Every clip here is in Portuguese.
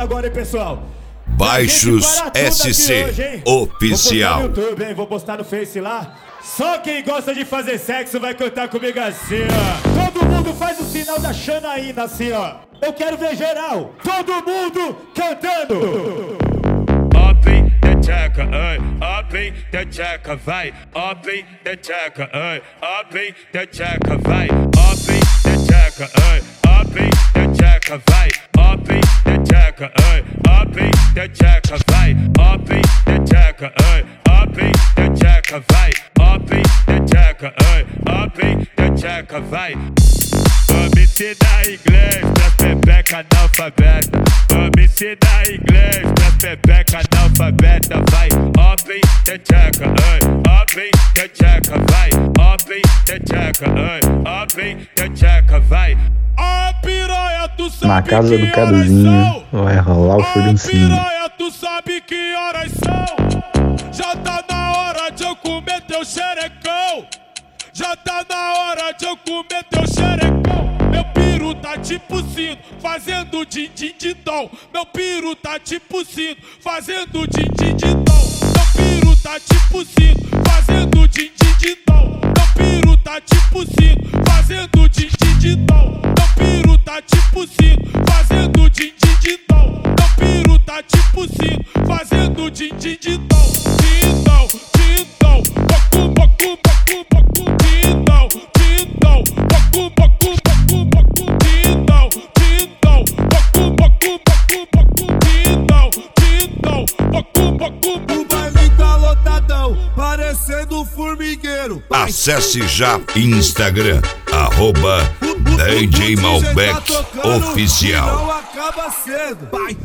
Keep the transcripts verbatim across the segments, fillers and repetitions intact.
agora, hein, pessoal? Baixos S C hoje, Oficial. Vou postar no YouTube, hein? Vou postar no Face lá. Só quem gosta de fazer sexo vai cantar comigo assim, ó. Todo mundo faz o sinal da Xanaína assim, ó. Eu quero ver geral. Todo mundo cantando. Up da tcheca, ai, up da tcheca, vai. Up da tcheca, ai, up da tcheca, vai. Up da tcheca, ai, up da tcheca, vai. Up da tcheca, ai, up da tcheca, vai. Up da tcheca, ai, up da tcheca, vai. Up da tcheca, ai, up da tcheca, vai. Vamos ensinar inglês pras pepeca analfabeta. Vamos ensinar inglês pras pepeca analfabeta. Vai, up da tcheca, ai, up da tcheca, vai. Up da tcheca, ai, up da tcheca, vai. A piranha, tu sabe na casa do que Caduzinho vai rolar o furduncinho. A piranha, tu sabe que horas são. Já tá na hora de eu comer teu xerecão. Já tá na hora de eu comer teu xerecão. Meu piru tá tipo sino, fazendo din-din-din-dom. Meu piru tá tipo sino, fazendo din-din-din-dom. Meu piru tá tipo sino, fazendo din-din-din-dom. Meu piru tá tipo sino, fazendo din-din-din-dom. Meu piru tá tipo sino, fazendo din-din-din-dom. Meu piru tá tipo sino, fazendo din-din-din-dom. Din-dom, din-dom, bacu, bacu, bacu, bacu. Din-dom, din-dom, bacu, bacu, bacu, bacu. Din-dom, din-dom, bacu, bacu, bacu, bacu. Din-dom, din-dom, bacu, bacu, bacu. O baile tá lotadão, parecendo um formigueiro. Acesse já Instagram, arroba D J Malbec Oficial. Não acaba cedo. Vai.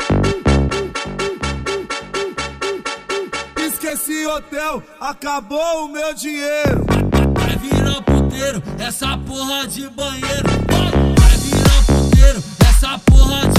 Esqueci hotel, acabou o meu dinheiro. Vai virar puteiro, essa porra de banheiro. Vai virar puteiro, essa porra de